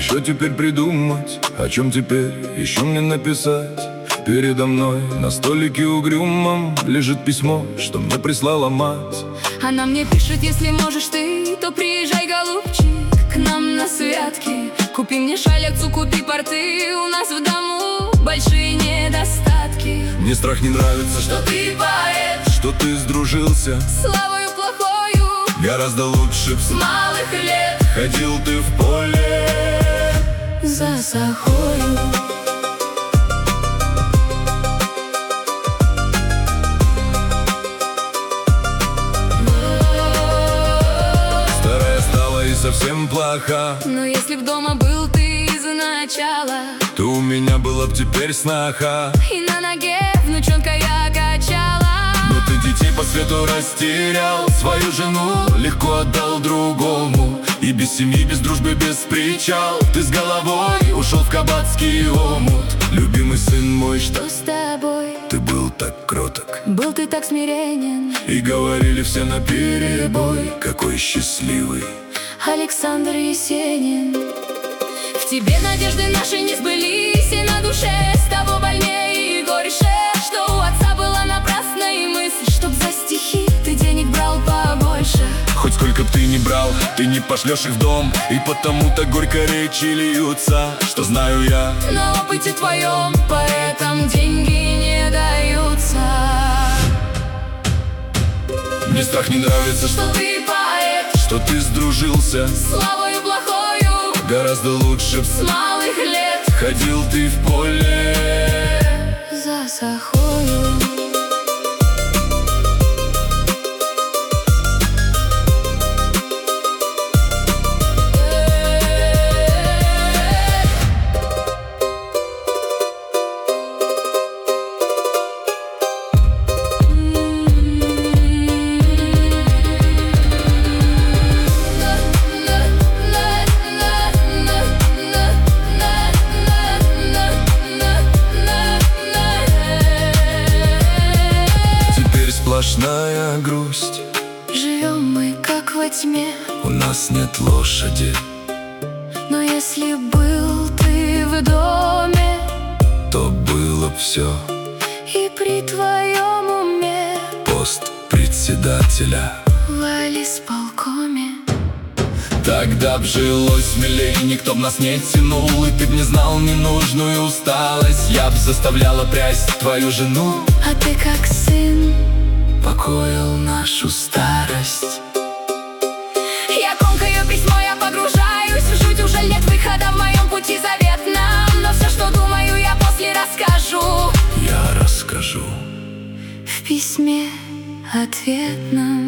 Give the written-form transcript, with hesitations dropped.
что теперь придумать? О чем теперь еще мне написать? Передо мной на столике угрюмом лежит письмо, что мне прислала мать. Она мне пишет: если можешь ты, то приезжай, голубчик, к нам на святки. Купи мне шаль, отцу купи порты, у нас в дому большие недостатки. Мне страх не нравится, что ты поэт, что ты сдружился славою плохою. Гораздо лучше с малых лет ходил ты в поле за сахою. Старая стала и совсем плоха, но если б дома был ты изначала, то у меня была б теперь сноха, и на ноге внучонка я качала. Но ты детей по свету растерял, свою жену легко отдал другому. И без семьи, без дружбы, без причал ты с головой ушел в кабацкий омут. Любимый сын мой, что с тобой? Ты был так кроток, был ты так смиренен, и говорили все наперебой: какой счастливый Александр Есенин. В тебе надежды наши не сбылись, и на душе с того больнее и горьше, что у отца была напрасная мысль, чтоб за стихи ты денег брал побольше. Хоть сколько б ты ни брал, ты не пошлешь их в дом, и потому-то горько речи льются, что знаю я. На опыте твоем поэтам деньги не даются. Мне страх не нравится, что ты поэт, что ты сдружился славою плохою. Гораздо лучше с малых лет ходил ты в поле за сахою. Сплошная грусть, живем мы как во тьме, у нас нет лошади. Но если был ты в доме, то было б все. И при твоем уме пост председателя в волисполкоме. Тогда б жилось смелей, никто б нас не тянул, и ты б не знал ненужную усталость. Я б заставляла прясть твою жену, а ты как сын покоил нашу старость. Я комкаю письмо, я погружаюсь в жуть, уже нет выхода в моем пути заветном. Но все, что думаю, я после расскажу. Я расскажу в письме ответном.